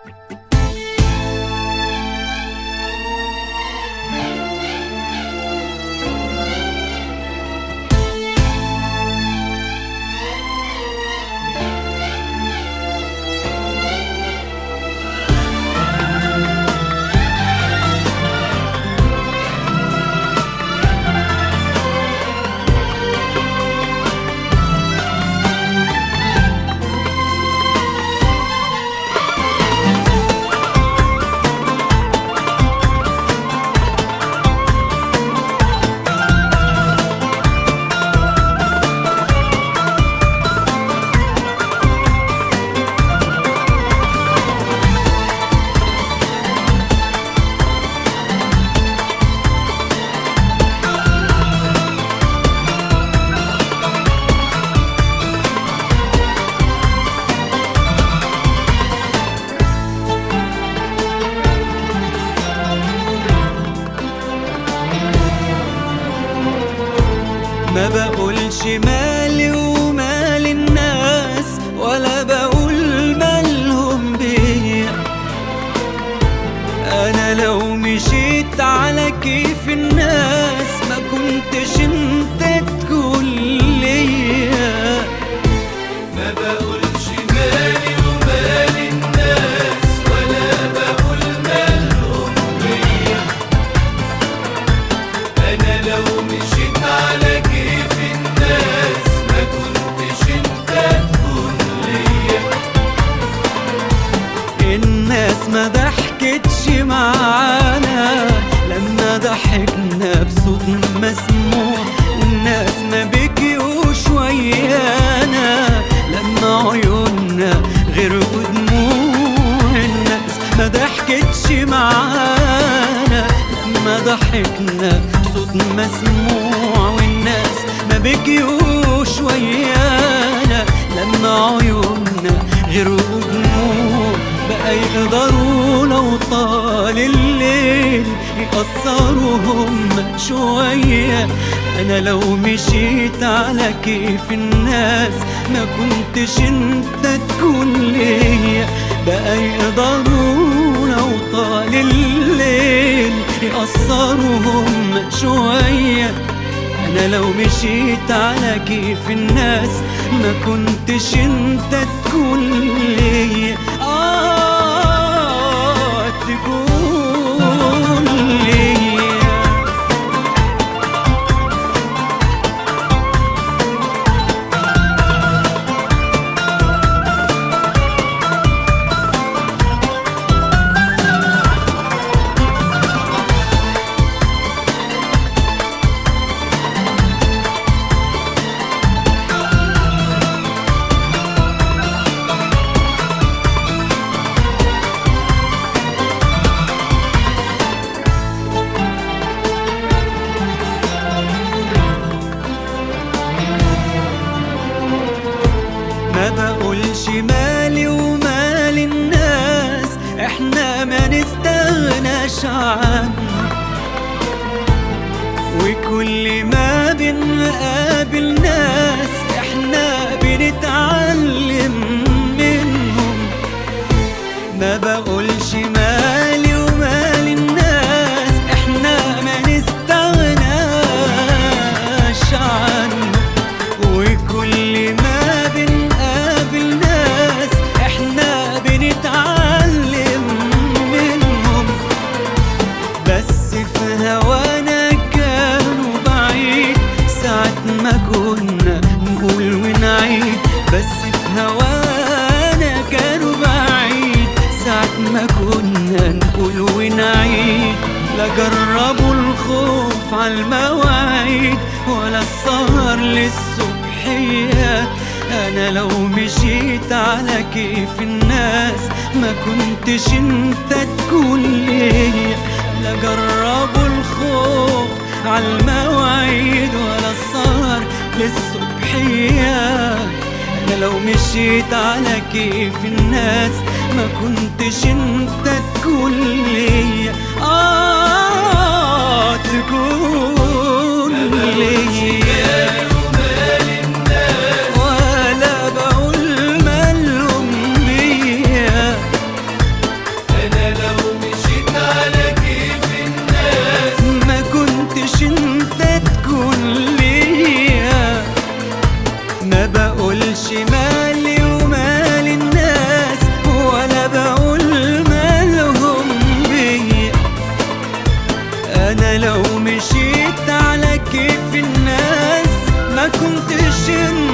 ما بقولش مالي ومال الناس، ولا بقول مالهم بيا. انا لو مشيت على كيف الناس ما كنتش انت تكون ليا. ما بقولش مالي ومال الناس، ولا بقول مالهم بيا. انا لو مشيت على كيف الناس ما كنتش انت تكون ليا. الناس ما ضحكتش معانا لما ضحكنا بصوت مسموع، والناس ما بكيوش ويانا لما عيوننا غرقوا دموع. الناس ما ضحكتش معانا لما ضحكنا بصوت مسموع، والناس ما بكيوش ويانا لما عيوننا غرقوا دموع. بقى يقدروا لو طال الليل يقصروهم شوية. أنا لو مشيت على كيف الناس ما كنتش انت تكون ليا. بقى يقدروا لو طال الليل يقصروهم شوية. أنا لو مشيت على كيف الناس ما كنتش انت تكون ليا. تكون ليا. ما بقولش مالي ومال الناس، احنا ما نستغناش عنه. وكل ما بنقابل ناس احنا بنتعلم منهم. ما بقولش مالي ومال الناس، احنا ما نستغناش عنه. وكل ما بنتعلم منهم. بس في هوانا كانوا بعيد ساعة ما كنا نقول ونعيد. بس في هوانا كانوا بعيد ساعة ما كنا نقول ونعيد. لا جربوا الخوف عالمواعيد ولا السهر للصبحية. أنا لو مشيت على كيف الناس ما كنتش انت تكون ليا. لا جربوا الخوف عالمواعيد ولا السهر للصبحية. أنا لو مشيت على كيف الناس ما كنتش انت تكون ليا. تكون ليا. ما كنتش انت